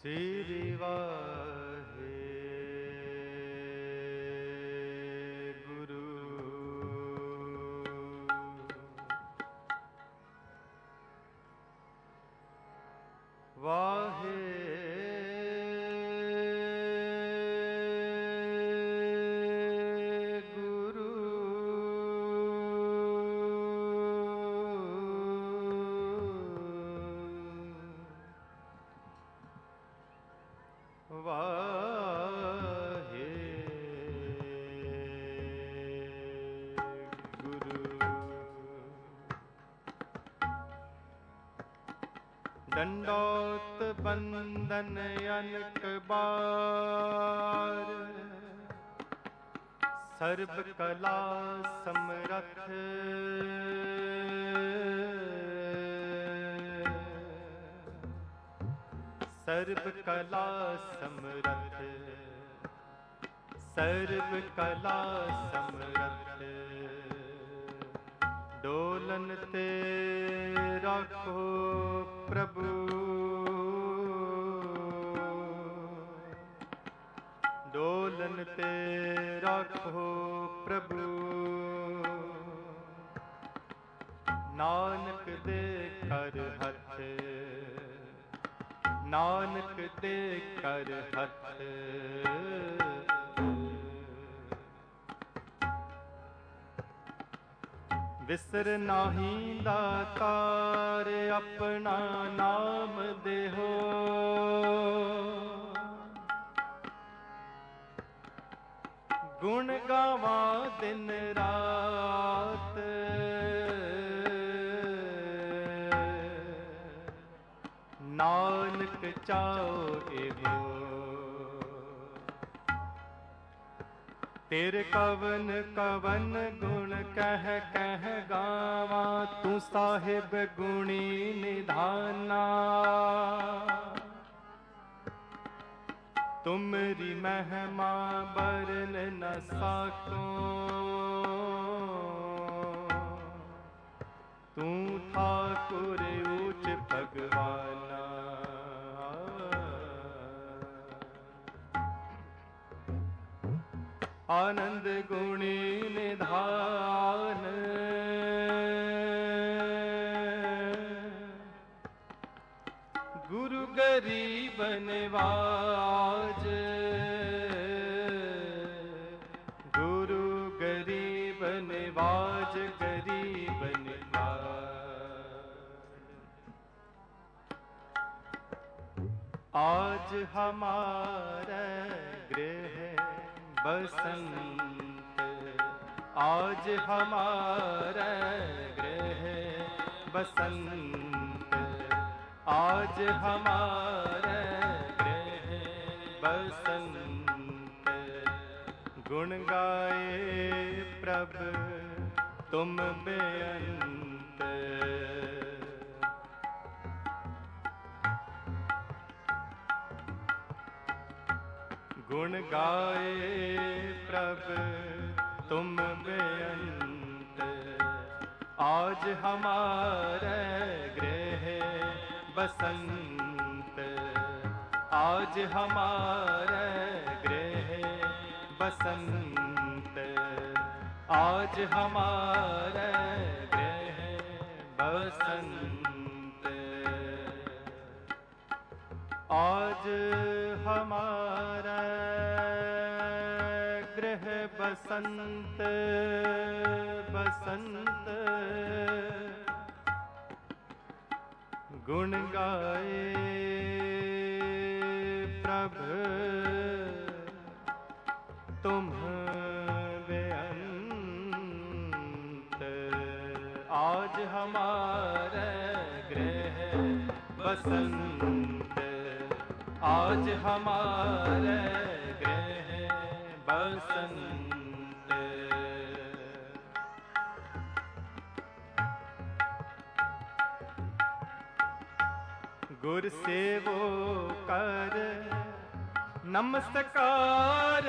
श्री वाहे गुरु वाहे गुरु वाहे गुरु। दंडौत बंदन अनक बार, सर्ब कला समरथ सर्व कला समरथ सर्व कला समरथ। डोलन ते राखो प्रभु, डोलन ते राखो प्रभु। नानक दे कर हथ, नानक दे कर हथ। विसर नाही दातार, अपना नाम देहो। गुण गावा दिन रात, नानक चाओ एवो। तेरे कवन कवन गुण कह कह गावा, तू साहिब गुणी निधाना। तुमरी महिमा बरन न साको, तू ठाकुर ऊच भगवाना। आनंद गुणी निधान, गुरु गरीब निवाज। गुरु गरीब निवाज, गरीब निवाज। आज हमारे गृह बसंत, आज हमारे गृह बसंत। आज हमारे गृह बसंत। गुण गाए प्रभु तुम बेअंत। गुण गाए प्रभु तुम बेअंत। आज हमारे गृह बसंत। आज हमारे गृह बसंत। आज हमारे गृह बसंत। आज हमारा गृह बसंत बसंत। गुण गाए प्रभु तुम बेअंत। आज हमारा गृह बसंत। आज हमारे गृह बसंत। गुर सेवो कर नमस्कार।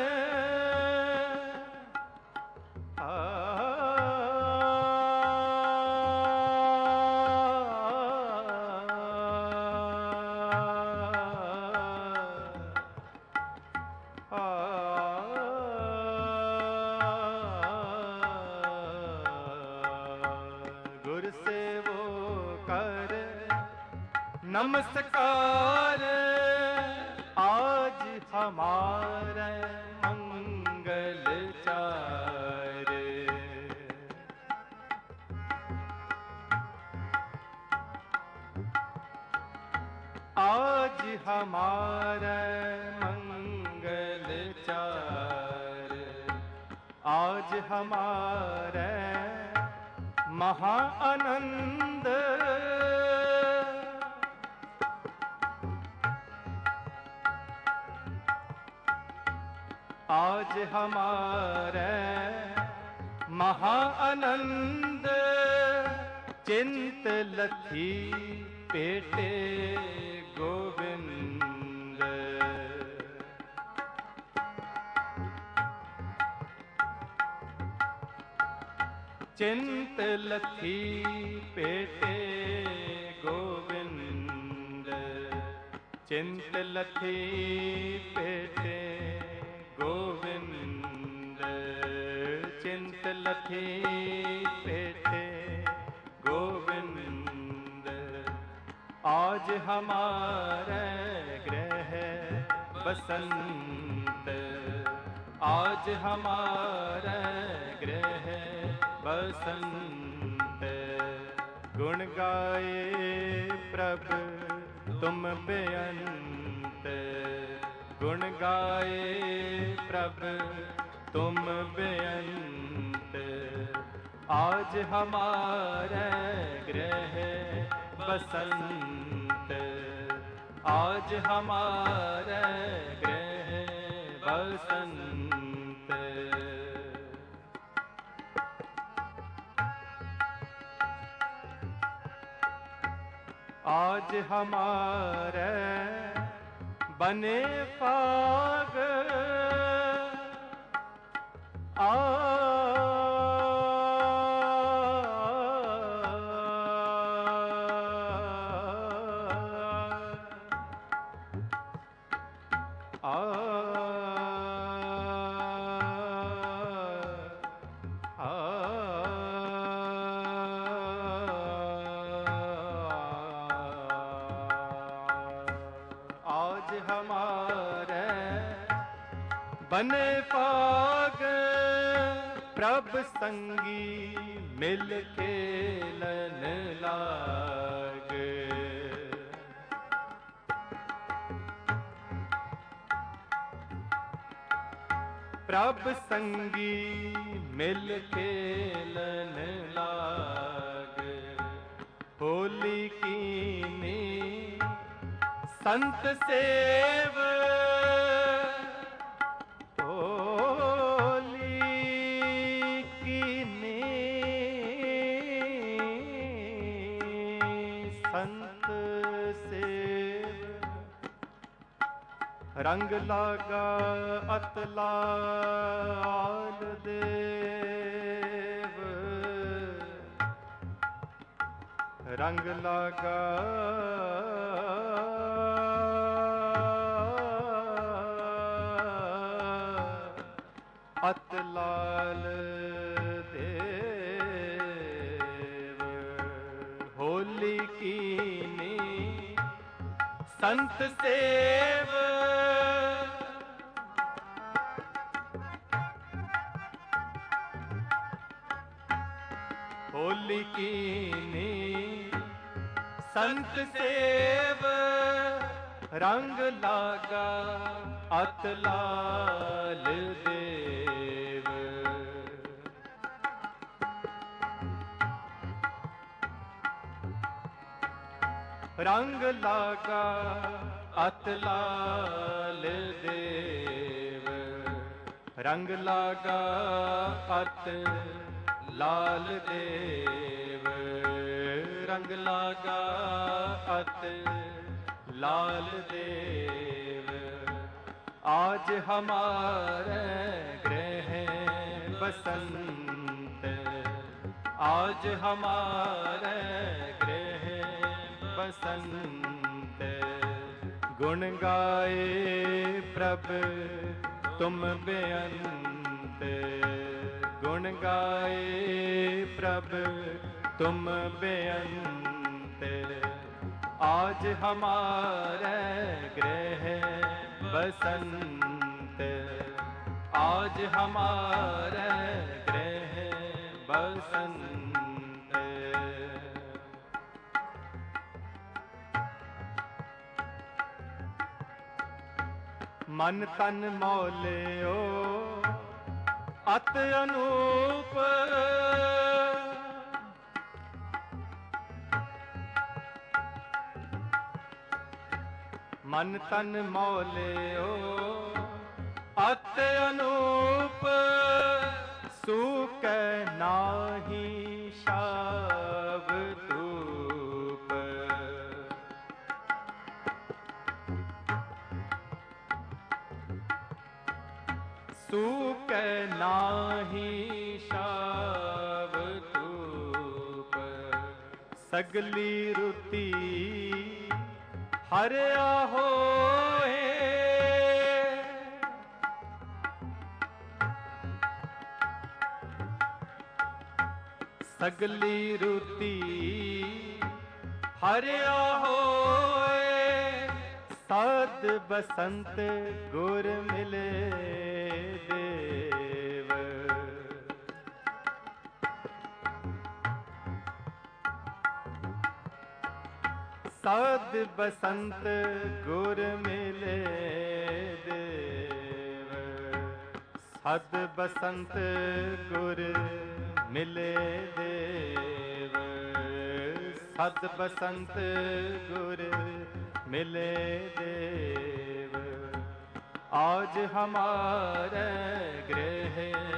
नमस्कार आज हमारे मंगल चारे। आज हमारे मंगल चारे, आज हमारे महा आनंद। आज हमारे महा आनंद, चिंत लथी पेटे गोविंद। चिंत लथी पेटे गोविंद, चिंत लथी पेटे गोविंद, चिंत लथी पेटे गोविंद। आज हमारे गृह बसंत, आज हमारे गृह बसंत। गुण गाए प्रभु तुम बेअंत, गुण गाए प्रभु तुम बेअंत। आज हमारे गृह बसंत, आज हमारे गृह बसंत। आज हमारे बने फाग, हमारे बने पाग प्रभ संगी मिल खेलन लाग। प्रभ संगी मिल खेलन लाग। होली कीनी संत सेव, होली कीनी संत सेव। रंग लागा अतलाल देव, रंग लागा अतलाल देव। होली कीनी संत सेव, होली कीनी संत सेव। रंग लागा अतलाल देव। रंग लागा अतलाल देव। रंग लागा अतलाल देव। रंग लागा अतलाल देव। आज हमारे गृह बसंत, आज हमारे गृह बसंत। गुण गाए प्रभु तुम बेअंत, गुण गाए प्रभु तुम बेअंत। आज हमारे गृह बसंत, आज हमारे गृह बसंत। मन तन मौलियो अत अनूप, मन तन मौलियो अत अनूप, सूक नाही शाव धूप। सूक नाही शाव धूप, सगली रुति हरिया होए। सगली रुति हरिया होए, साध बसंत गुर मिले देव। साध बसंत गुर मिले देव। साध बसंत गुर मिले देव। साध बसंत गुर मिले देव। आज हमारे गृह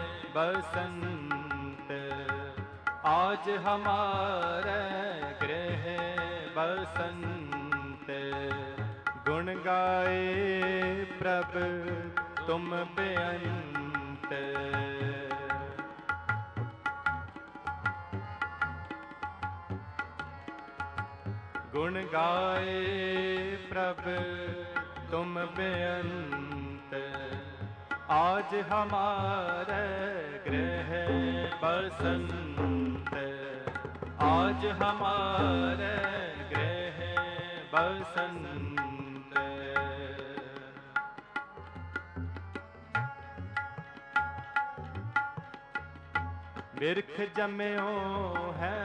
बसंत, आज हमारे गृह बसंत। गुण गाए प्रभ तुम बेअंत। गुण गाए प्रभ तुम बेअंत। आज हमारे गृह बसंत, आज हमारे गृह बसंत। बिरख जम्यो है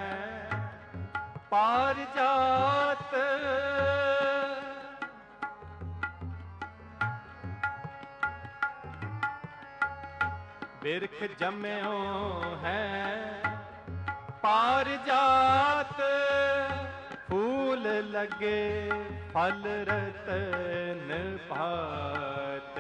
पारिजात, बिरख जम्यो है पारिजात। फूल लगे फल रतन भात।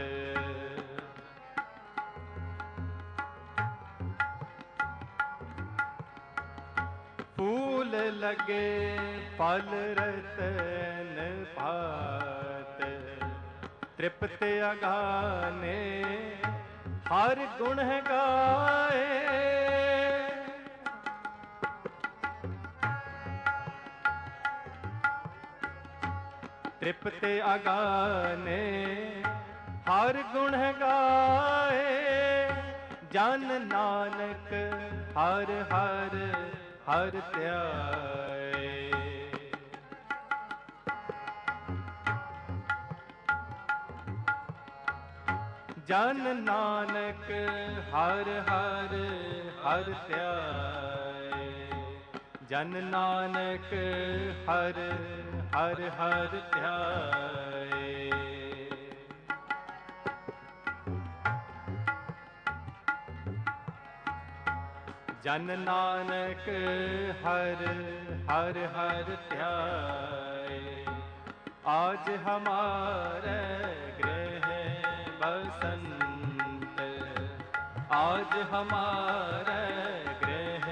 फूल लगे फल रतन भात। तृप्त अगाने हर गुण गाए। तृप्त अगाने हर गुण गाए। जन नानक हर हर हर ध्याए। जन नानक हर हर हर ध्याए। जन नानक हर हर हर ध्याए। जन नानक हर हर हर ध्याए। आज हमारे गृह बसंत, आज हमारे गृह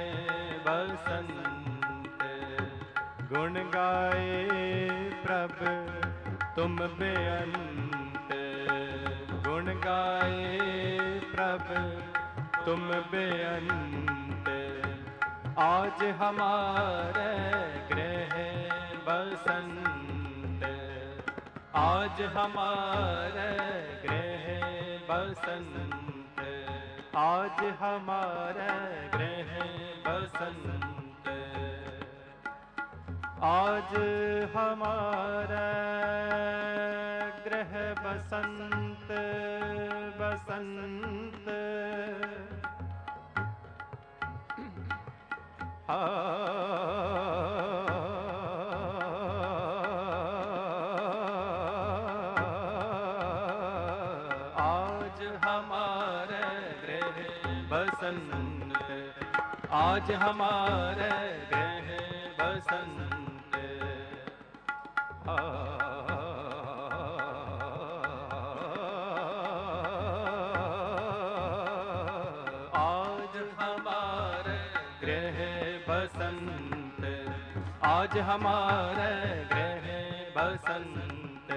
बसंत। गुण गाए प्रभ तुम बेअंत। गुण गाए प्रभ तुम बेअंत। आज हमारे गृह बसंत, आज हमारे गृह बसंत। आज हमारे गृह बसंत। आज हमारा ग्रह बसंत बसंत आज हमारा ग्रह बसंत आज हमारा ग्रह बसंत आज हमारा ग्रह बसंत आज हमारा ग्रह बसंत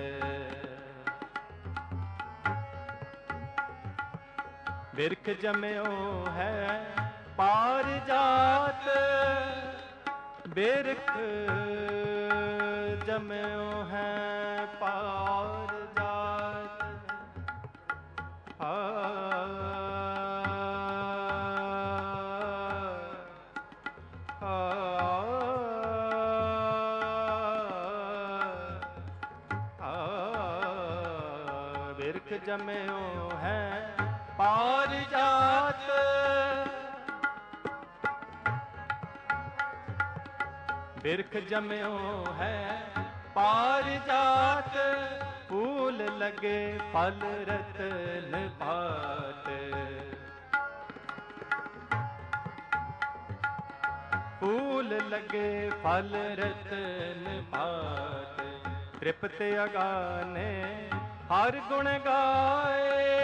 बिरख जम्यो है पारिजात बिरख जम्यो है पारिजात बिरख जम्यो है पारिजात बिरख जम्यो है पारिजात फूल लगे फल रतन पात फूल लगे फल रतन पात तृप्त अगाने हर गुण गाए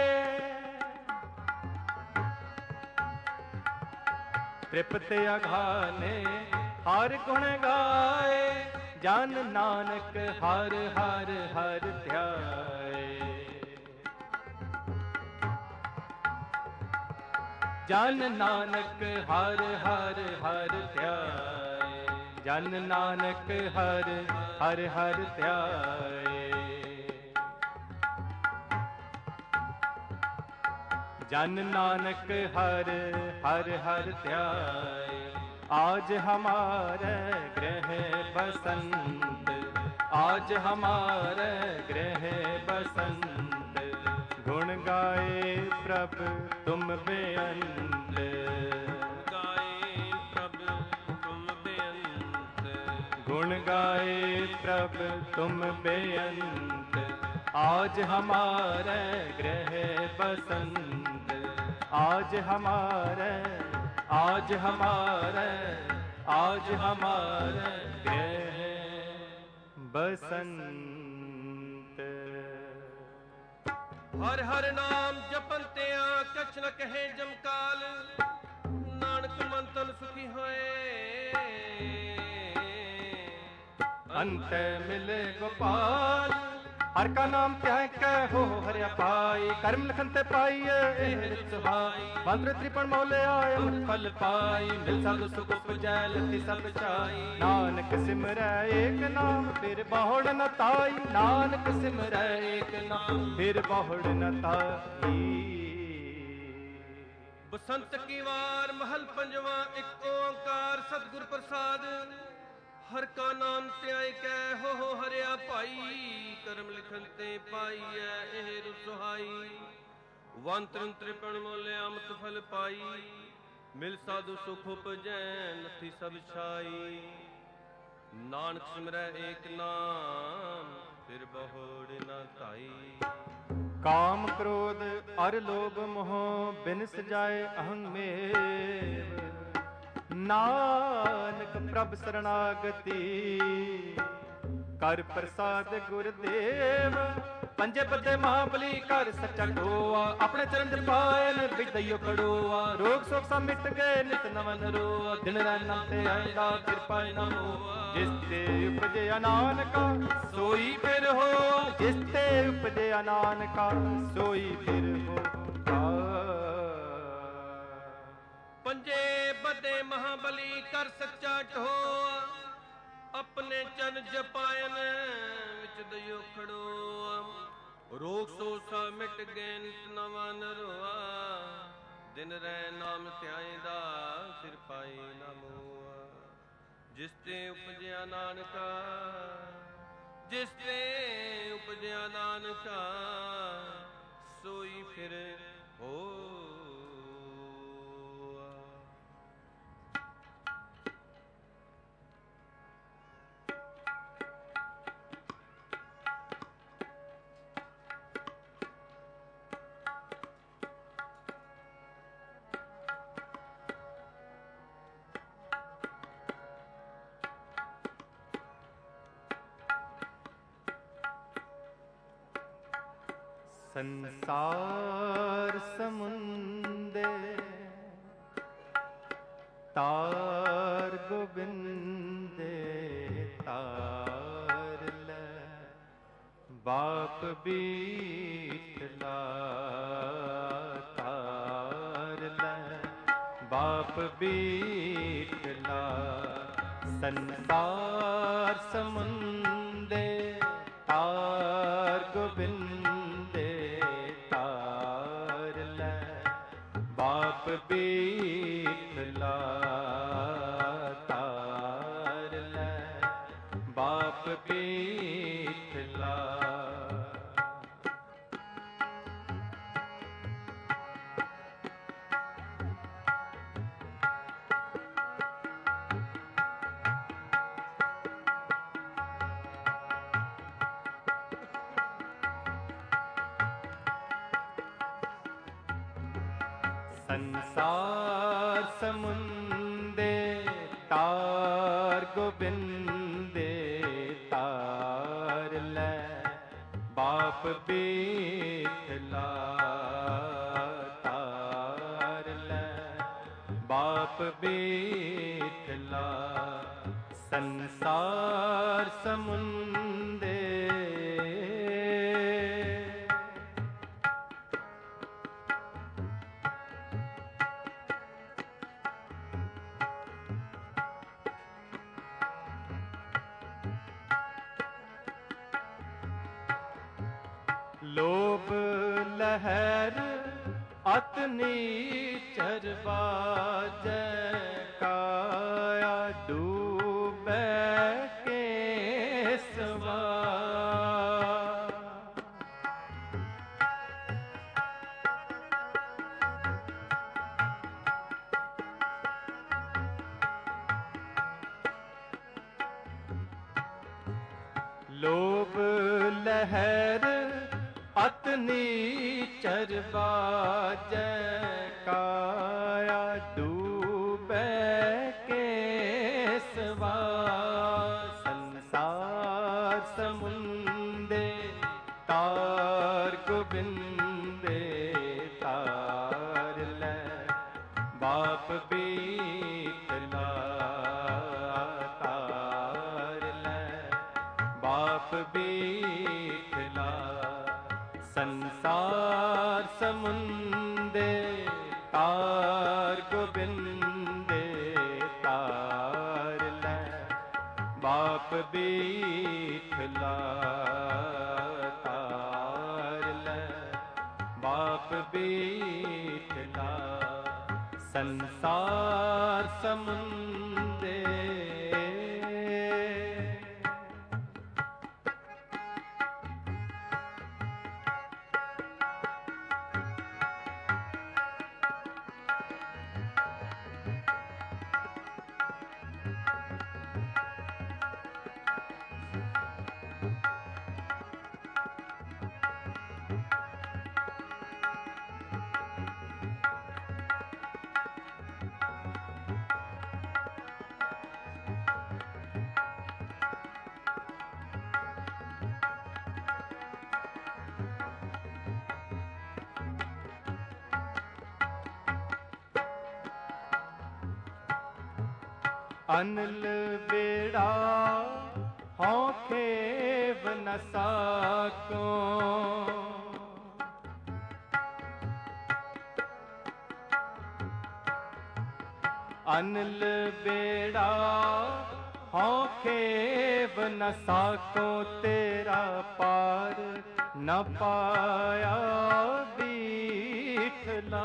तृप्त अघाने हर गुण गाए जन नानक हर हर हर ध्याए जन नानक हर हर हर ध्याए जन नानक हर हर हर ध्याए जन नानक हर हर हर ध्याए आज हमारे ग्रह बसंत आज हमारे ग्रह बसंत गुण गाए प्रभु तुम बेअंत गाए प्रभु तुम बेअंत गुण गाए प्रभु तुम बेअंत आज हमारे ग्रह बसंत आज हमारे आज हमारे ग्रह बसंत हर हर नाम जपंत्या कछ न कहे जमकाल नानक मंतन सुखी होए अंत मिले गोपाल हर का नाम त्याग कहो हरिया पाई कर्म लखन ते पाइए सुहाई मंत्र त्रिपण मौले आय अमृत फल पाई मिल साधु सुख उपजै लति सब चाई नानक सिमरै एक नाम फिर बहुड़ न ताई नानक सिमरै एक नाम फिर बहुड़ न ताई बसंत की वार महल पंजवा एक ओंकार सतगुर प्रसाद हर का नाम त्याय कै हो हरिया पाई कर्म लिखन ते पाई एह रुसहाई वंतरन त्रिपण मोले अमृत फल पाई मिल साधु सुख उपजै नथी सब छाई नानक सिमरै एक नाम फिर बहुड़ न ताई काम क्रोध अर लोभ मोह बिनस जाए अहं में नानक प्रभ शरणागति कर प्रसाद गुरुदेव पंजे बदे महाबली कर सच्चा ढोआ अपने चरण च पाए विदयो खड़ोआ रोग शोक सा मिट गए नित नवन रोआ दिन रैन नाम ते आएगा कृपा नाम जिस ते उपजे नानका सोई फिर हो जिस ते उपजे नानका सोई फिर हो पंजे बदे महाबली कर सच्चा ढोआ अपने चन जपायन विच दयो खड़ोआ रोग सो सा मिट गए नित नवा नरोआ दिन रह नाम त्याईदा सिर पाई ना मोआ जिस ते उपजया नानका, जिस ते उपजया नानका, सोई फिर हो। संसार समुंदे तार गोबिंदे तार ले, बाप बीठला तार ले, बाप बीठला। संसार समुंदे तार गोबिंदे तार ले, बाप बीठला तार ले, बाप बीठला। संसार समुंदे तार गोबिंदे तार ले, बाप बीठला तार ले, बाप बीठला। संसार समुंदे लोभ लहर अतनी चरवा काया डूबे केसवा। लोभ लहर अतनी चरवा काया डूबे केसवा। संसार समुंदे तार गोबिंदे तार ले, बाप बीठला तार ले, बाप बीठला। संसार समुंदे तार गोबिंदे तार ले, बाप बीठला तार ले, बाप बीठला। संसार समुंदे अनल बेड़ा होखे न साको, अनल बेड़ा होखे न साको, तेरा पार न पाया बीठला।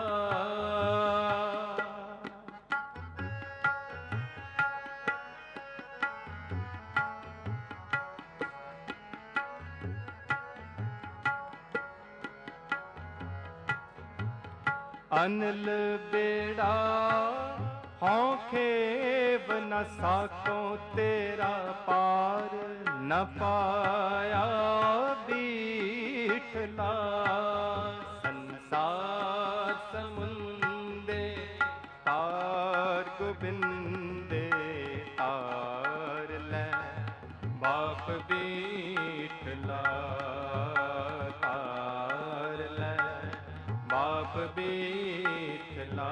अनल बेड़ा खेव न साको तेरा पार न पाया बीठला संसार समुंदे तार गोबिंदे तार ले बाप बीठला तार ले बाप बीठला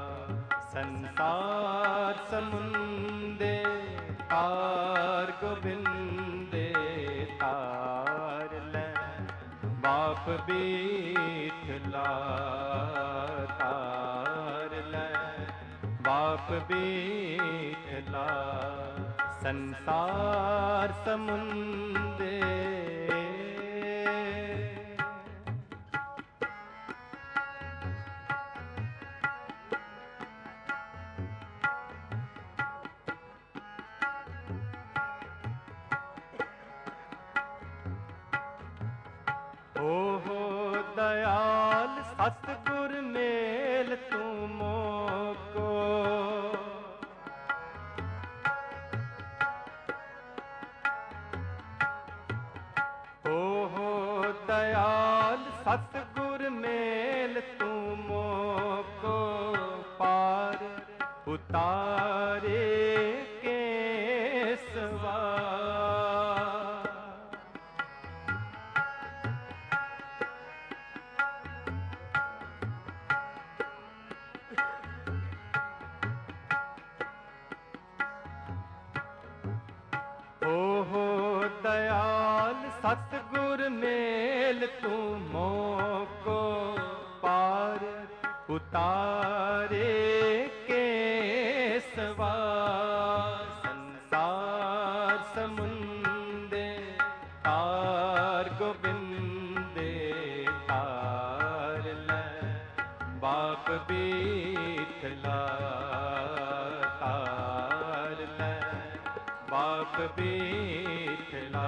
संसार समुंदे तार गोबिंदे तार ले बाप बीठला तार ले बाप बीठला संसार समुंदे। दयाल सतगुर मेल तू मोको दयाल सतगुर मेल तू मोको पार उतारे केसवा दयाल सतगुर मेल तू मोको पार उतारे केसवा संसार समुंदे तार गोबिंदे तार ले बाप बीठला तार ले बाप बीठला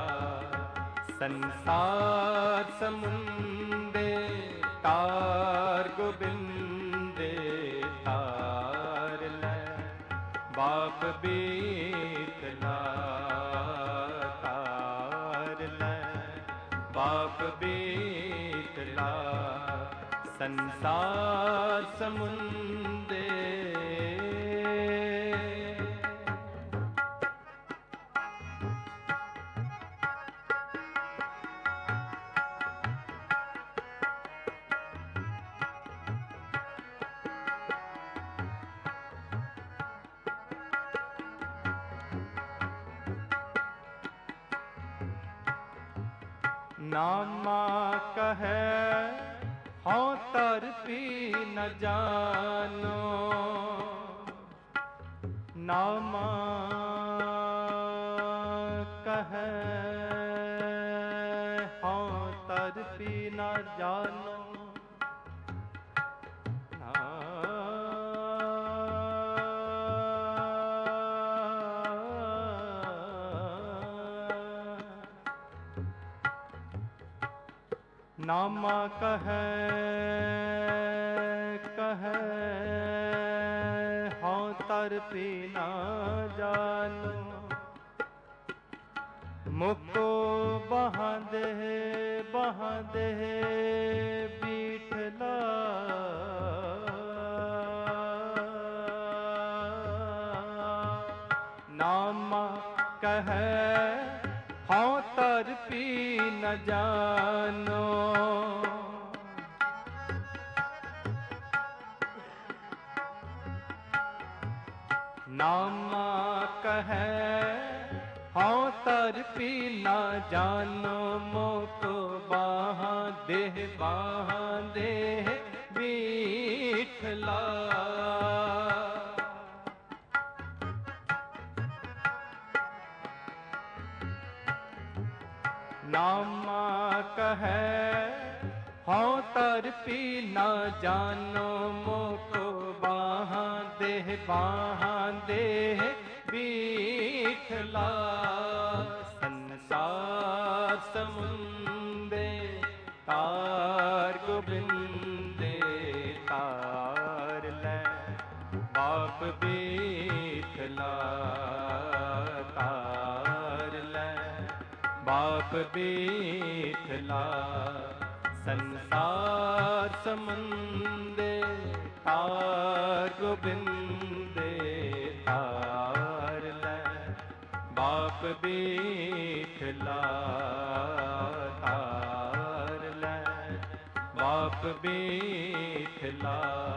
संसार समुंदे तार गोबिंदे तार ले बाप बीठला तार ले बाप बीठला संसार समुंदे। नामा कहे हाँ तर पी न जानो नामा कहे हाँ तर पी न जानो नामा कहे हाँ तर पी ना जानो मुको बहा दे बीठला नामा कहे हाँ तर पी न जानो नामा कहे हाँ तर पी न जानो मोको बाहा दे बीठला नामा कहे हाँ तर पी न जानो मोको बाहा दे बीठला संसार समुंदे तार गोबिंदे तार बेठला तार लै, बाप बेठला संसार समंदे तार गोबिंदे तार लै, बाप बेठला तार लै, बाप बेठला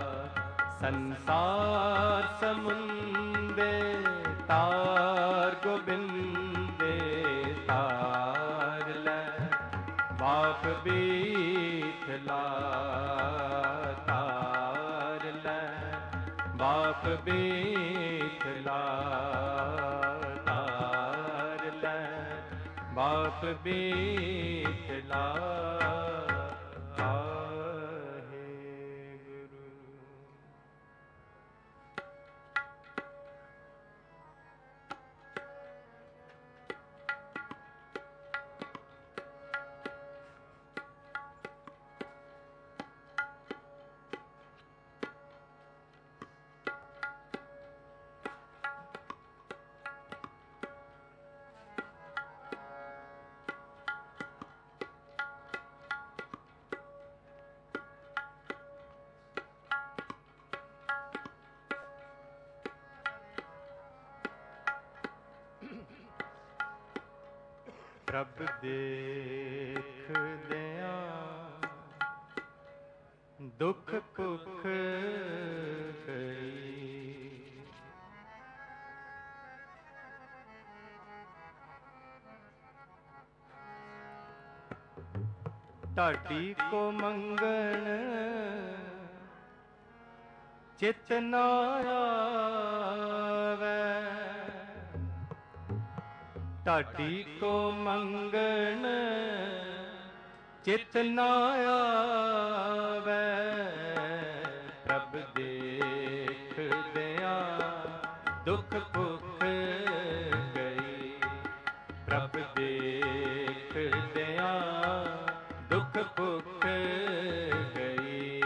संसार समुंदे तार गोबिंदे तार लै, बाप बेठला तार लै, बाप बेठला तार लै, बाप बेठला प्रभ देख दिया दुख भुख गई, ढाडी को मंगण चित न आवे, ढाडी को मंगण चित न आवे, प्रभ देख दिया दुख भुख गई, प्रभ देख दिया दुख भुख गई।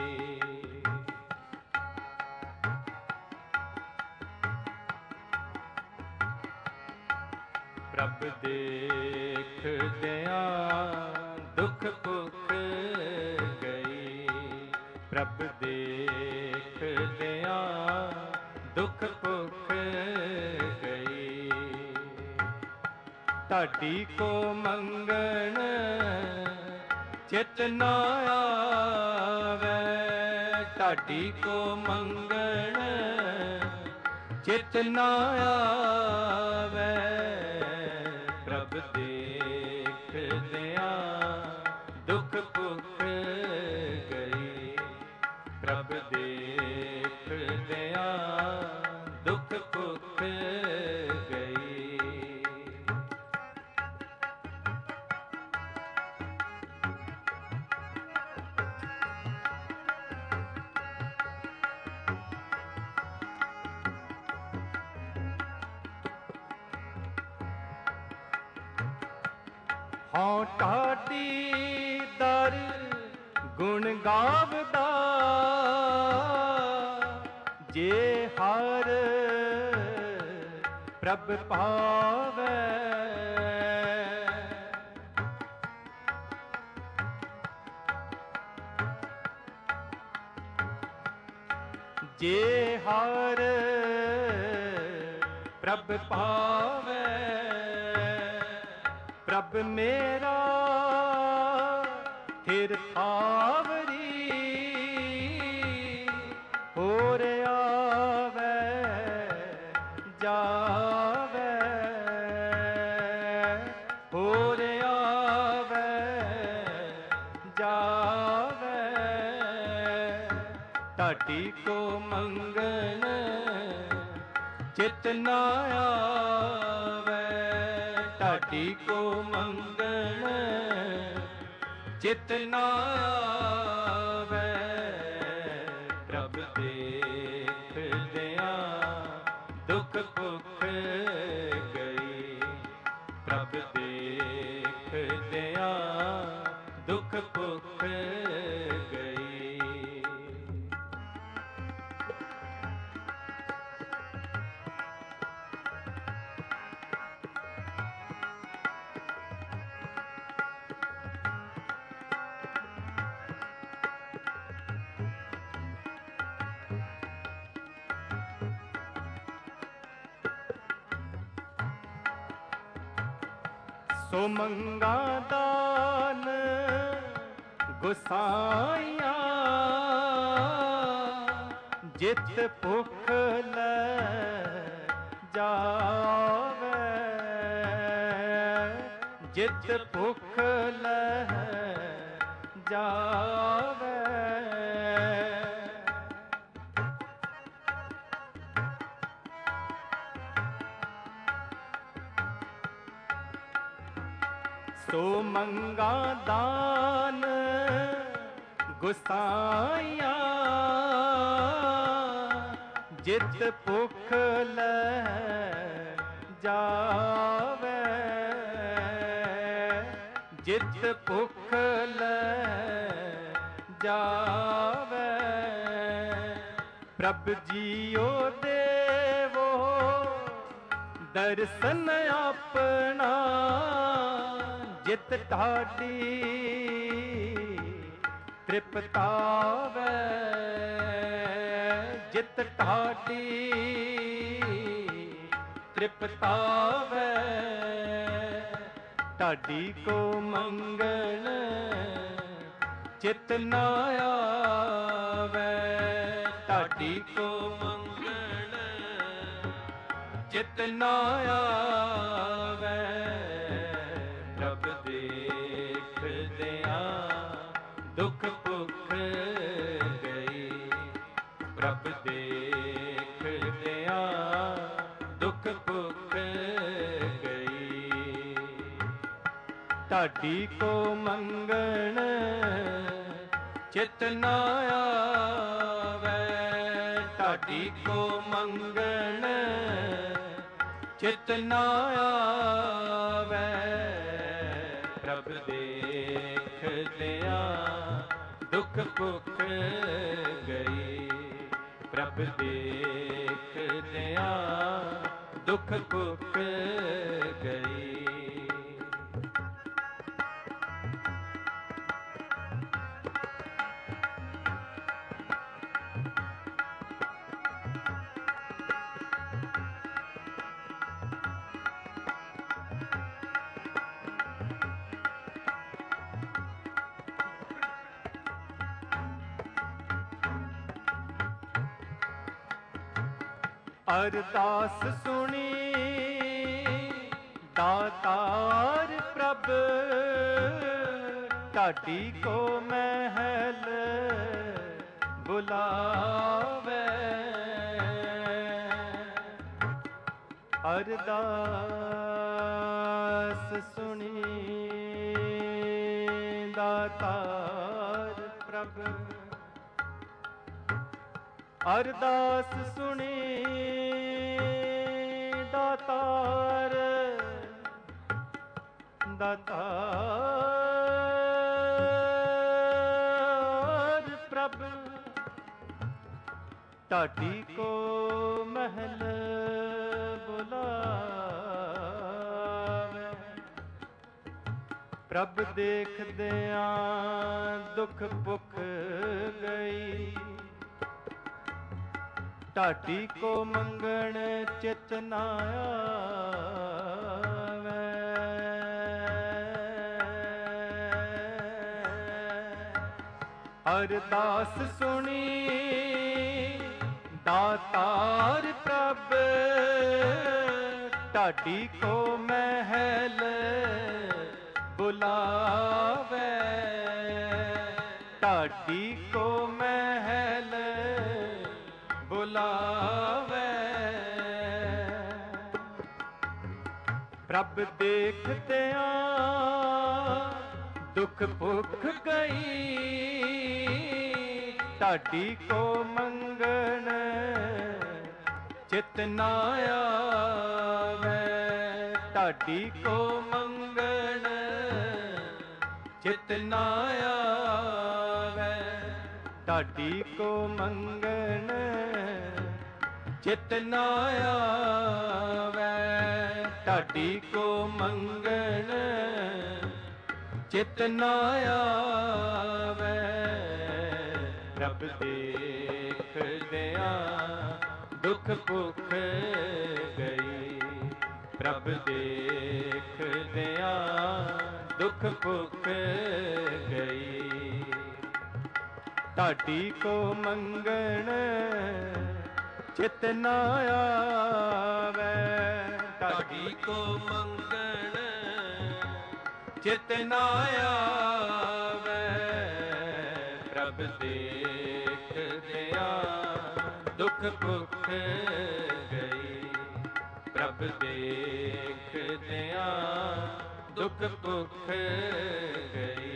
प्रभ देख दिया दुख भुख गई, प्रभ देख दिया दुख भुख गई, ढाडी को मंगण चित न आवे, ढाडी को मंगण चित न आवे, प्रभ देख दिया दुख भुख गई, प्रभ देख दिया दुख भुख गई। हाँ ढाडी दर गुण गावदा, जे हर प्रभ पावे, जे हर प्रभ पावे, प्रभ मेरा थिर थावरी, होर आवे जावे, होर आवे जावे, ढाडी को मंगण चित न आवे, ढाडी को मंगण चित न आवे, प्रभ देख दिया दुख भुख गई, प्रभ देख दिया दुख भुख गई। ਸੋ ਮੰਗਾ ਦਾਨ ਗੁਸਾਈਆਂ, ਜਿਤ ਭੁਖ ਲੈ ਜਾਵੇ, ਜਿਤ ਭੁਖ ਲੈ ਜਾਵੇ। ਸੋ ਮੰਗਾ ਦਾਨ ਗੁਸਾਈਆਂ, ਜਿਤ ਭੁਖ ਲੈ ਜਾਵੇ, ਜਿਤ ਭੁਖ ਲੈ ਜਾਵੇ। ਪ੍ਰਭ ਜੀਓ ਦੇਵੋ ਦਰਸ਼ਨ ਆਪਣਾ, ਜਿਤ ਢਾਡੀ ਤ੍ਰਿਪਤਾਵੇ, ਜਿਤ ਢਾਡੀ ਤ੍ਰਿਪਤਾਵੇ। ਢਾਡੀ ਕੋ ਮੰਗਣ ਚਿਤ ਨਾ ਆਵੇ, ਢਾਡੀ ਕੋ ਮੰਗਣ ਚਿਤ ਨਾ ਆਵੇ। ਪ੍ਰਭ ਦੇਖਦਿਆਂ ਦੁਖ ਭੁਖ ਗਈ, ਪ੍ਰਭ ਦੇਖਦਿਆਂ ਦੁਖ ਭੁਖ ਗਈ। ਢਾਡੀ ਕੋ ਮੰਗਣ ਚਿਤ ਨਾ ਆਵੇ, ਢਾਡੀ ਕੋ ਮੰਗਣ ਚਿਤ ਨਾ ਆਵੇ। ਪ੍ਰਭ ਦੇਖਦਿਆਂ ਦੁਖ ਭੁਖ ਗਈ, ਪ੍ਰਭ ਦੇਖਦਿਆਂ ਦੁਖ ਭੁਖ ਗਈ। ਅਰਦਾਸ ਸੁਣੀ ਦਾਤਾਰ ਪ੍ਰਭ, ਢਾਡੀ ਕੋ ਮਹਿਲ ਬੁਲਾਵੇ। ਅਰਦਾਸ ਸੁਣੀ ਦਾਤਾਰ ਪ੍ਰਭ, ਅਰਦਾਸ ਸੁਣੀ ਦਾਤਾਰ, ਦਾਤਾਰ ਪ੍ਰਭ। ਢਾਡੀ ਕੋ ਮਹਿਲ ਬੁਲਾਵੇ, ਪ੍ਰਭ ਦੇਖਦਿਆਂ ਦੁਖ ਭੁਖ ਗਈ। ਢਾਡੀ ਕੋ ਮੰਗਣ ਚਿਤ ਨਾ ਆਵੇ, ਅਰਦਾਸ ਸੁਣੀ ਦਾਤਾਰ ਪ੍ਰਭ, ਢਾਡੀ ਕੋ ਮਹਿਲ ਬੁਲਾਵੇ, ਢਾਡੀ ਕੋ ਮਹਿਲ ਬੁਲਾਵੇ। ਪ੍ਰਭ ਦੇਖਦਿਆਂ ਦੁਖ ਭੁਖ ਗਈ, ਢਾਡੀ ਕੋ ਮੰਗਣ ਚਿਤ ਨਾ ਆਵੇ, ਢਾਡੀ ਕੋ ਮੰਗਣ ਚਿਤ ਨਾ ਆਵੇ। ਢਾਡੀ ਕੋ ਮੰਗਣ ਚਿਤ ਨਾ ਆਵੇ, ਢਾਡੀ ਕੋ ਮੰਗਣ ਚਿਤ ਨਾ ਆਵੇ। ਪ੍ਰਭ ਦੇਖਦਿਆਂ ਦੁਖ ਭੁਖ ਗਈ, प्रभ देख दिया दुख भुख गई। ढाडी को मंगण चित न आवे, ढाडी को मंगण चित न आवे। प्रभ देख दिया दुख भुख गई। प्रभ देख दिया दुख भुख गई।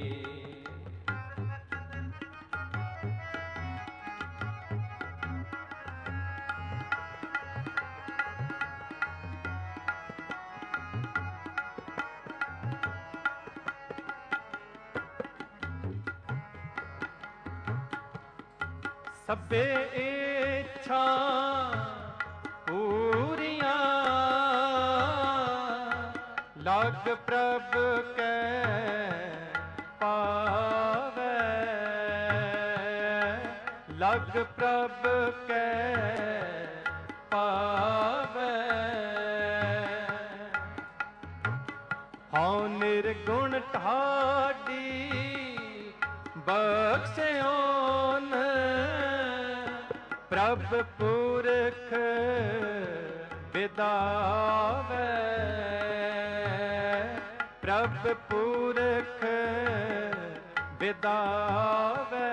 सबे इच्छा पूरियां लग प्रभ के पावे। लग प्रभ के पावे। हाँ निर्गुण ढाडी बख्शियोन प्रभ पुरख बिदावे। प्रभ पुरख बिदावे।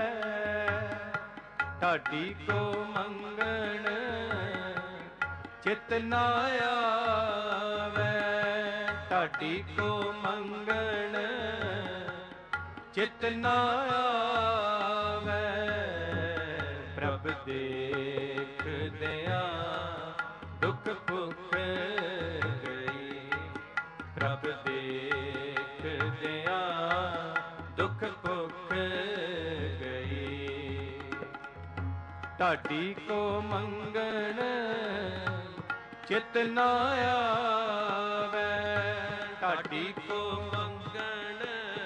ढाडी को मंगण चित न आवे। ढाडी को मंगण चित न आवे। प्रभ देख दिया दुख भुख गई। प्रभ देख दिया दुख भुख गई। ढाडी को मंगण चित न आवे। ढाडी को मंगण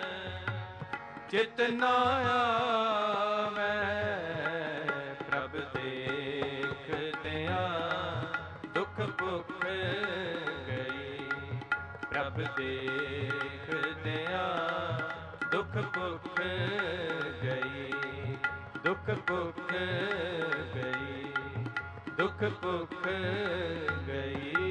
चित न आवे। प्रभ देख दिया दुख भुख गई। प्रभ देख दिया दुख भुख गई। दुख भुख गई। दुख भुख गई।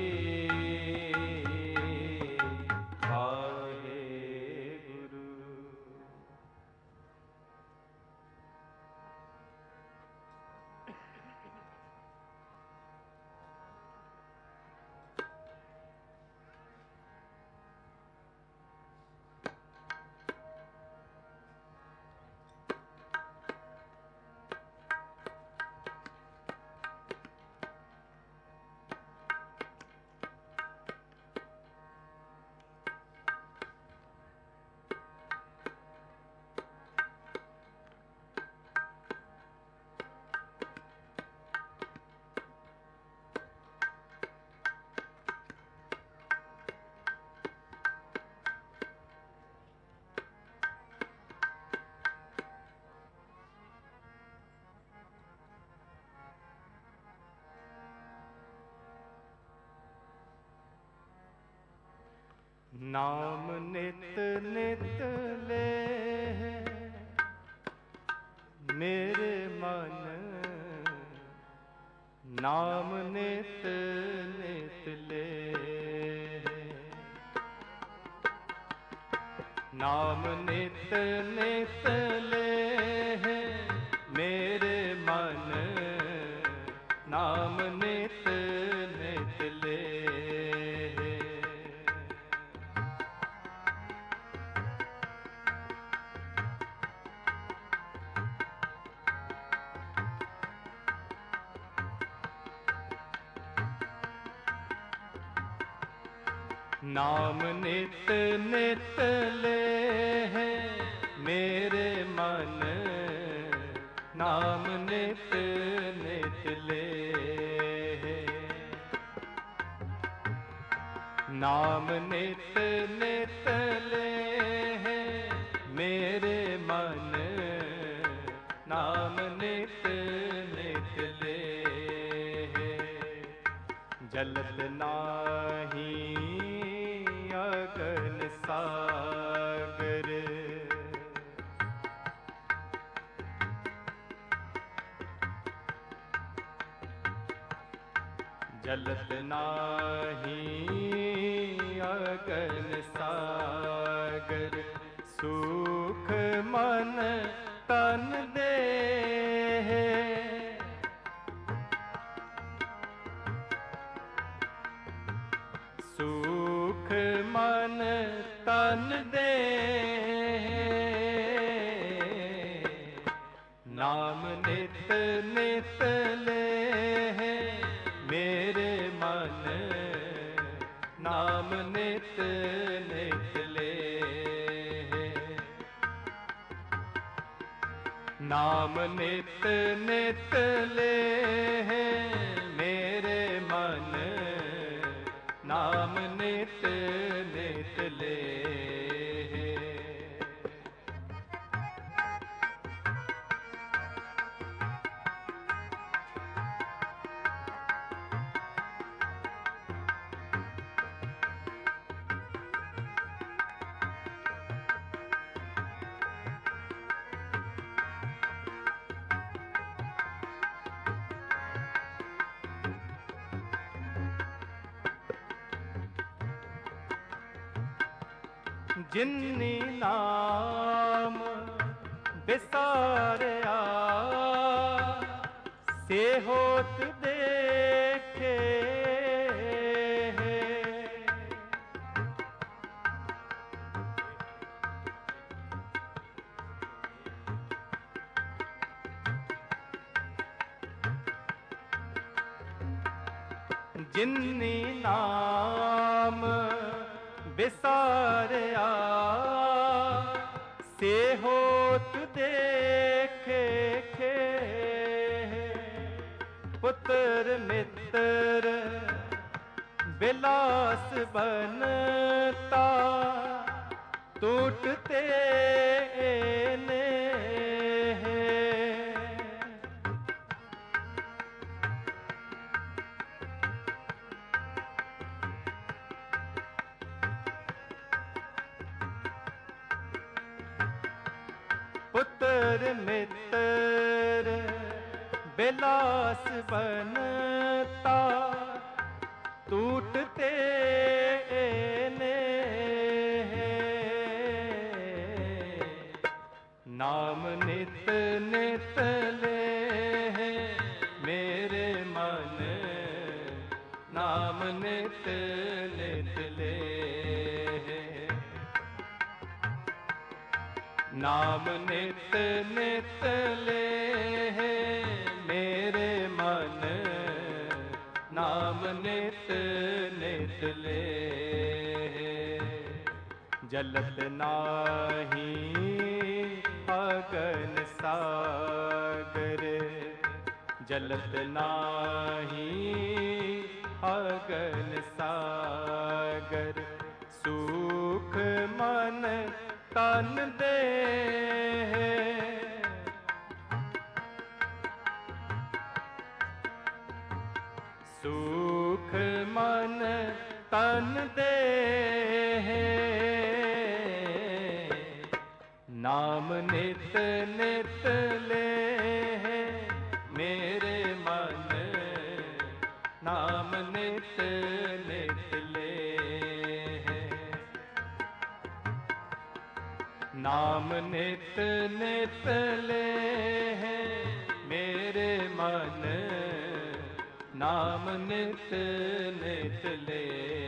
नाम नित नित ले मेरे मन। नाम नित नित ले। नाम नित नित ले मेरे मन। नाम नित नित ले। नाम नित नित ले मेरे मन। नाम नित नित ले। नाम नित नित ले मेरे मन। नाम नित नित ले। जलत नाही अगन सागर। जलत नाही अगन सागर, सुख मन तन दे। सुख मन तन दे, नाम नित नित ले मेरे मन, नाम नित नित ले। नाम नित नित ले मेरे मन, नाम नित नित ले। जिन्नी नाम बिसारिया से होत देखे। जिन्नी नाम बिसारिया से होत देखे खे। पुत्र मित्र बिलास बनता टूटते ने। पुत्र मित्र बिलास बनता टूटते ने। नाम नित नित ले मेरे मन, नाम नित नित ले। नाम नित नित ले मेरे मन, नाम नित नित ले। जलत नाही अगन सागर, जलत नाही अगन सागर, सुख मन तन दे। सुख मन तन दे, नाम नित नित ले मेरे मन, नाम नित नित ले। नाम नित नित ले मेरे मन, नाम नित नित ले।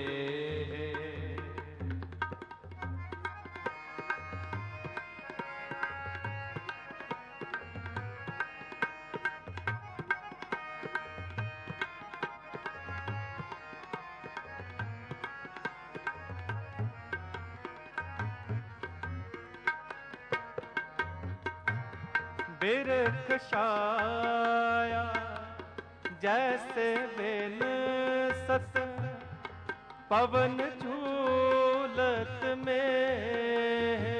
बिरख छाया जैसे बिन सत, पवन झूलत में।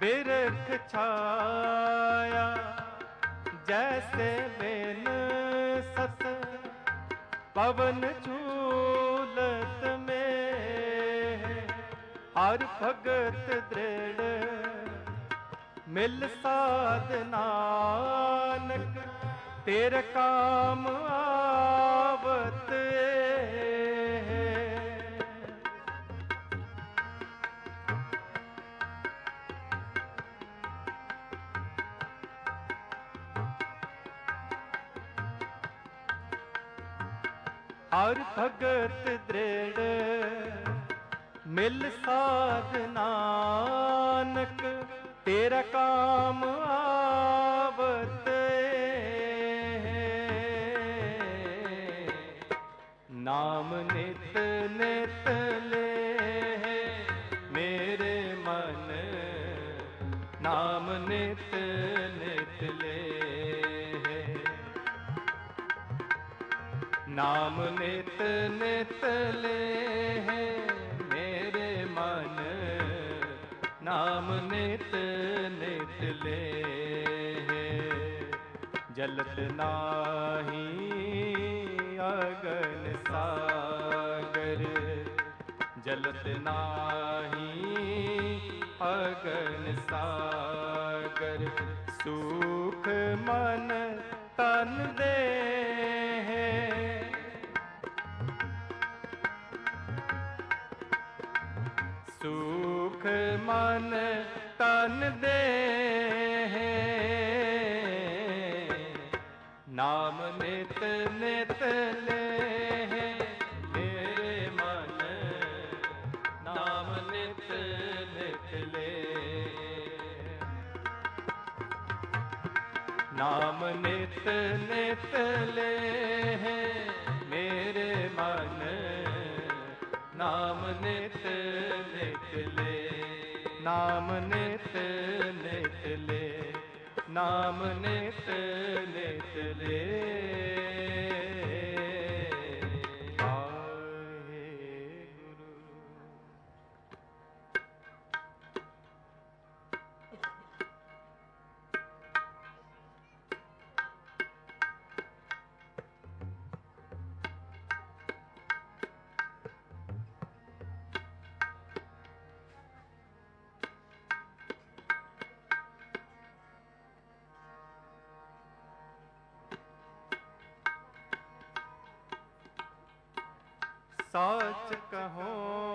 बिरख छाया जैसे बेन सत पवन झूलत में हर भगत दृढ़ मिल साध नानक तेरे काम आवत हर भगत दृढ़ मिल साध नानक तेरा काम आवत नाम नित नित ले मेरे मन नाम नित नित ले नाम नित नित ले मेरे मन नाम नित नित ले जलत नाही अगन सागर जलत नाही अगन सागर सुख मन तन दे सुख मन तन दे नाम नित नित ले मेरे मन नाम नित नित ले नाम नित नित ले मेरे मन नाम नित नित ले नाम नित नित ले नाम नित नित ले साच कहो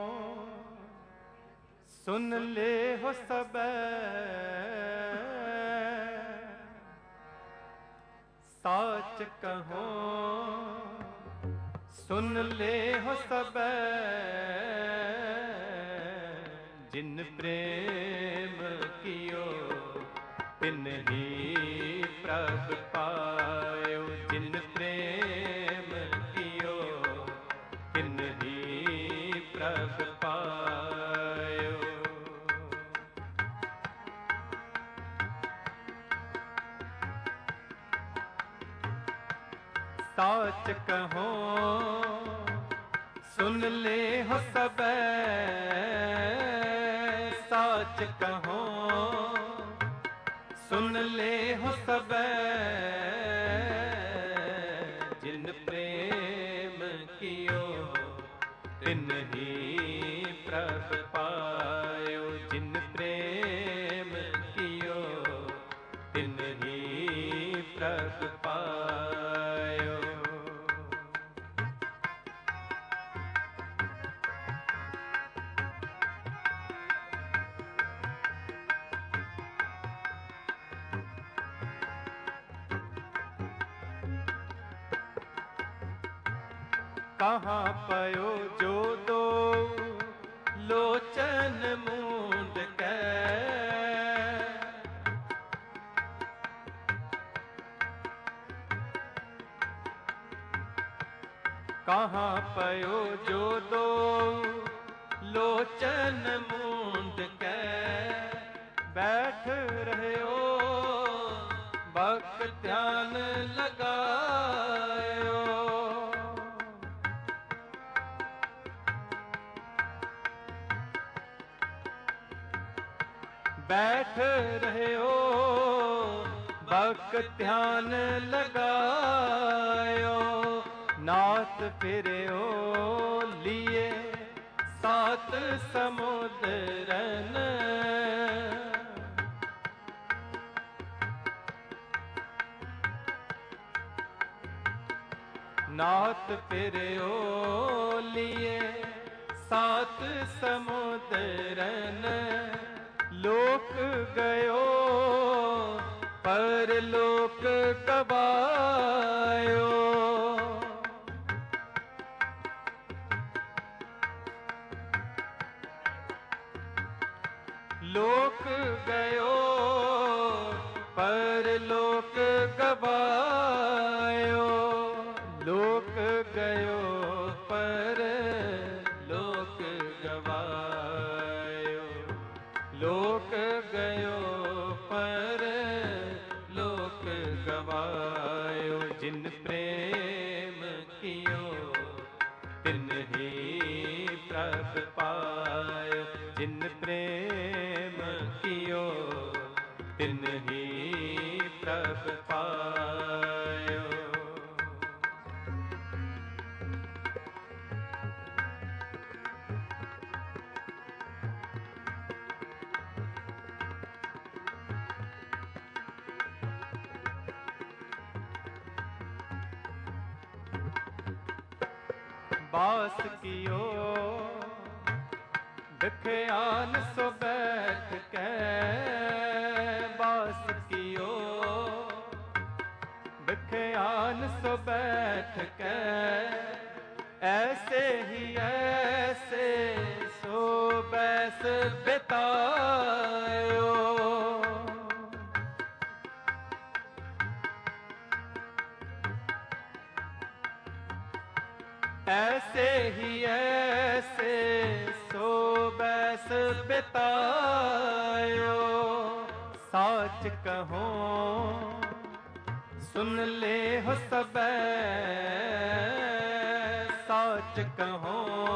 सुन ले हो सब साच कहो सुन ले हो सब जिन प्रेम कियो तिन ही प्रभ पायो जिन प्रेम कियो तिन ही प्रभ पायो साच कहो सुन ले हो सब साच कहो सुन ले हो सब जिन प्रेम कियो तिन ही प्रभ पायो जिन प्रेम कियो तिन ही प्रभ पायो कहाँ पयो जो दो लोचन मूंद के कहाँ पयो जो दो लोचन मूंद के बैठ रहे हो भक्त ध्यान लगायो बैठ रहे हो बक ध्यान लगायो, नाथ फिरे हो लिए सात समुद्रन। नाथ फिरे हो लिए सात समुद्रन, लोक गयो परलोक गवायो। लोक गयो परलोक गवायो, लोक गयो परलोक गवायो, लोक गयो परलोक गवायो। जिन प्रेम कियो तिन ही प्रभ पायो, जिन प्रेम कियो तिन ही प्रभ पायो। बास कियो बिख्यान सो बैठ के, बास कियो बिख्यान सो बैठ के, ऐसे ही ऐसे सो बैस बितायो। ऐसे ही ऐसे सो बैस बितायो। साच कहो सुन ले हो सब, साच कहो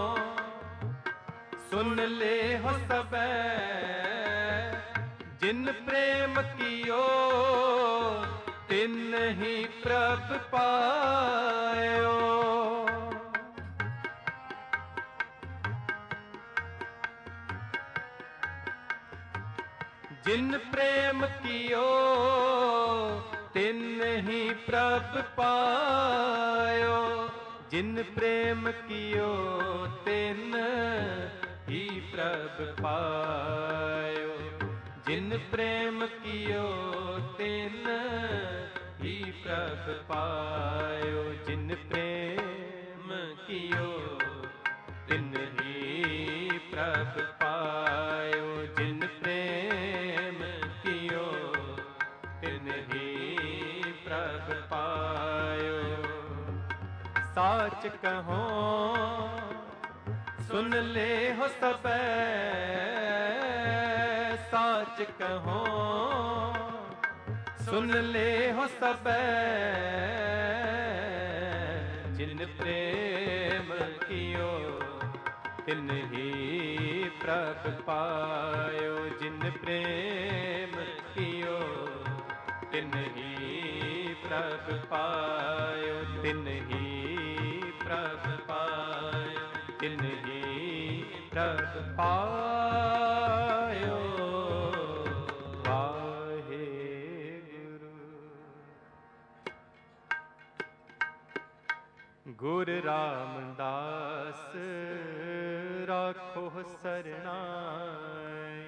सुन ले हो सब, जिन प्रेम कियो तिन ही प्रभ पायो। जिन प्रेम कियो तिन ही प्रभ पायो, जिन प्रेम कियो तिन ही प्रभ पायो, जिन प्रेम कियो तिन ही प्रभ पायो, जिन प्रेम कियो तिन ही प्रभ पायो, जिन प्रेम कियो तिन ही प्रभ पायो। साच कहो सुन ले हो सब, साच कहो सुन ले हो सब, जिन प्रेम कियो तिन ही प्रभ पायो, जिन प्रेम कियो तिन ही प्रभ पायो, तिन ही प्रभ पायो, तिन ही प्रभ पायो। वाहे गुरु। गुरु रामदास राखो सरनाई,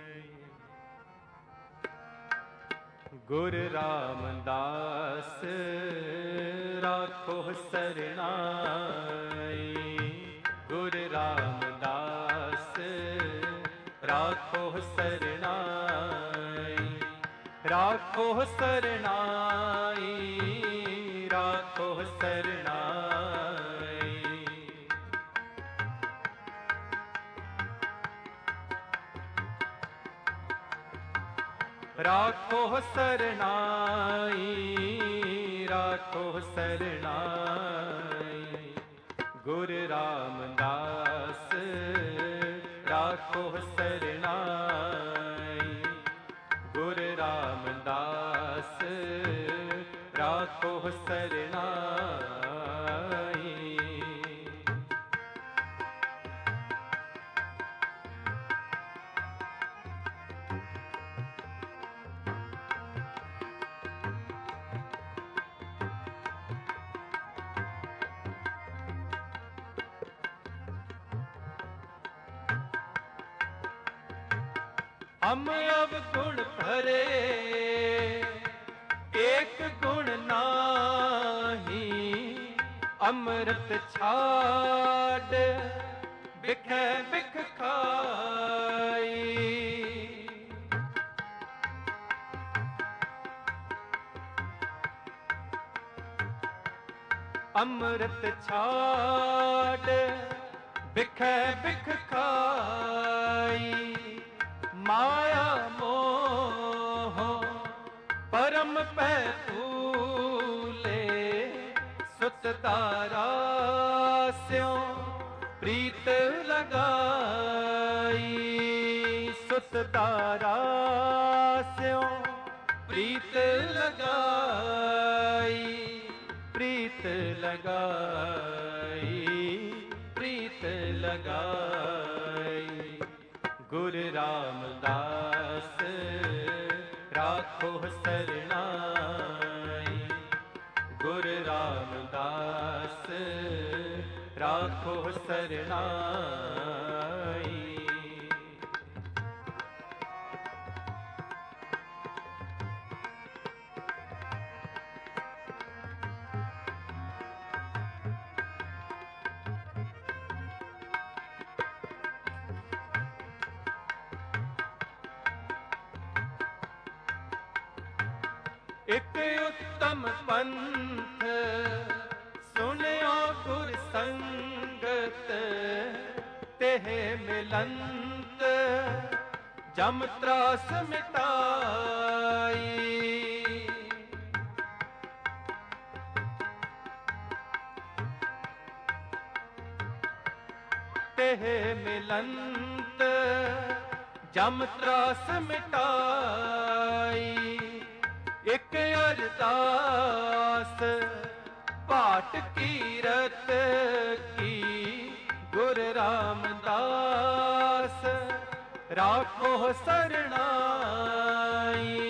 गुरु रामदास राखो सरनाई, गुरु रामदास राखो सरनाई, राखो सरनाई, राखो सरनाई। राखो सरनाई, राखो सरनाई, गुरु रामदास राखो सरनाई, राखो सरनाई। हम अवगुण भरे एक गुण नाही, अमृत छाड़ बिख बिख खाई। अमृत छाड़ बिख बिख खाई। माया मोह परम पै फूले, सुत दारा स्यों प्रीत लगाई। सुत दारा स्यों प्रीत लगाई। प्रीत लगाई, प्रीत लगाई। गुरु रामदास राखो सरनाई। गुरु रामदास राखो सरनाई। एक उत्तम पंथ सुनियो गुर संगत, तेह मिलंत जम त्रास मिटाई। तेह मिलंत जम त्रास मिटाई। एक अरदास पाठ कीरत की, गुरु रामदास राखो सरनाई।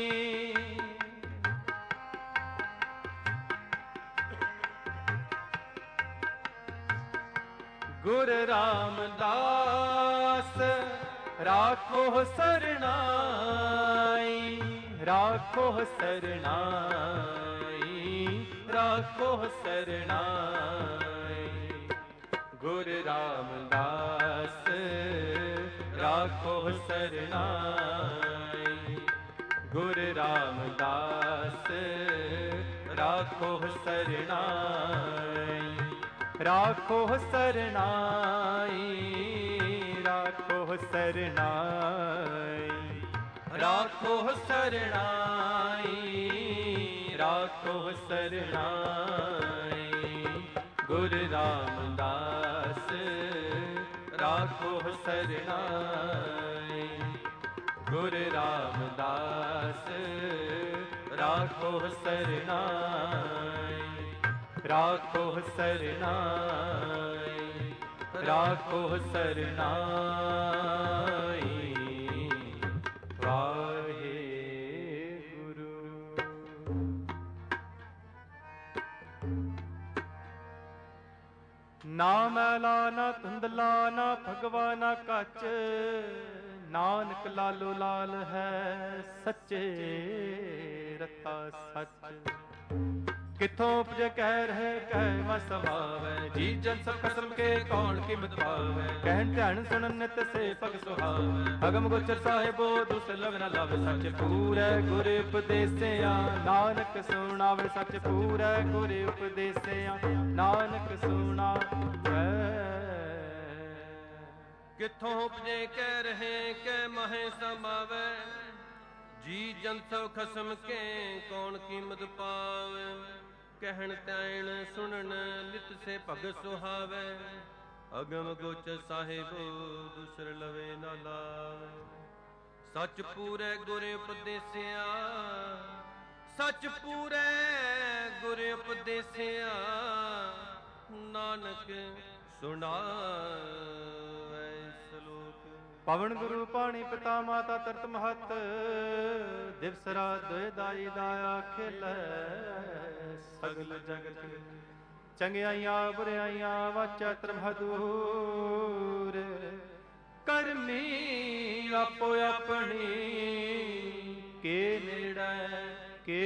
गुरु रामदास राखो सरनाई। राखो सरनाई, राखो सरनाई। गुरु रामदास राखो सरनाई। गुरु रामदास राखो सरनाई। राखो सरनाई, राखो सरनाई। राखो सरनाई, राखो सरनाई। गुरु रामदास राखो सरनाई। गुरु रामदास राखो सरनाई। राखो सरनाई, राखो सरनाई। ना मैला ना धुंधला ना भगवाना कच, नानक लालो लाल है सच्चे रता सच। किथों उपजे कह रहे कह वस भावै, जी जन सब कसम के कौन कीमत पावै। कहन ध्यान सुनन नित से पग सुहावै, अगम गोचर साहिबो दुर्लभ न लावे। सच पूरै गुर उपदेसिया, नानक सुनावे सच पूरै गुर उपदेसिया, नानक सुनावे। किथों उपजे कह रहे कह महे समावै, जी जन सब खसम के कौन कीमत पावे। कहन तैण सुनन लित से पग सुहावे, अगम गोचर साहिबो दूसर लवे न लावे। सच पूरे गुर उपदेसिया, ਸਚ ਪੂਰੈ ਗੁਰ ਉਪਦੇਸਿਆ ਨਾਨਕ ਸੁਣਾਵੈ ਸ਼ਲੋਕ। ਪਵਨ ਗੁਰੂ ਪਾਣੀ ਪਿਤਾ ਮਾਤਾ ਤਰਤ ਮਹਤ ਦਿਵਸ ਰਾਤ ਦੋਇ ਦਾਈ ਦਾਇਆ ਖੇਲੈ ਸਗਲ ਜਗਤ ਚੰਗਿਆਈਆਂ ਬੁਰਿਆਈਆਂ ਵਾਚਾ ਧਰਮ ਹਦੂਰ ਕਰਮੀ ਆਪੋ ਆਪਣੀ ਕੇ ਨੇੜੈ ਕੇ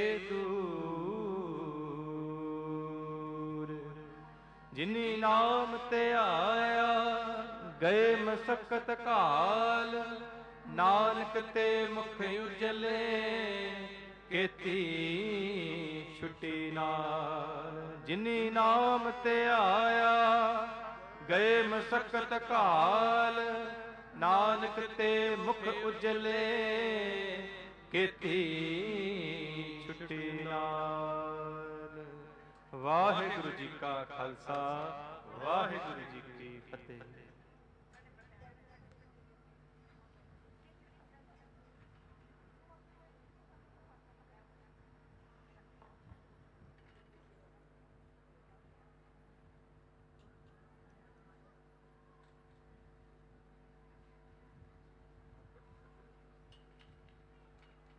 ਦੂਰ ਜਿਨੀ ਨਾਮ ਤੇ ਆਇਆ ਗਏ ਮਸਕਤ ਕਾਲ ਨਾਨਕ ਤੇ ਮੁਖ ਉਜਲੇ ਕੀਤੀ ਛੁੱਟੀ ਨਾਲ ਜਿਨੀ ਨਾਮ ਤੇ ਆਇਆ ਗਏ ਮਸਕਤ ਕਾਲ ਨਾਨਕ ਤੇ ਮੁਖ ਉਜਲੇ ਕੀਤੀ ਛੁੱਟੀ ਨਾਲ। ਵਾਹਿਗੁਰੂ ਜੀ ਕਾ ਖਾਲਸਾ ਵਾਹਿਗੁਰੂ ਜੀ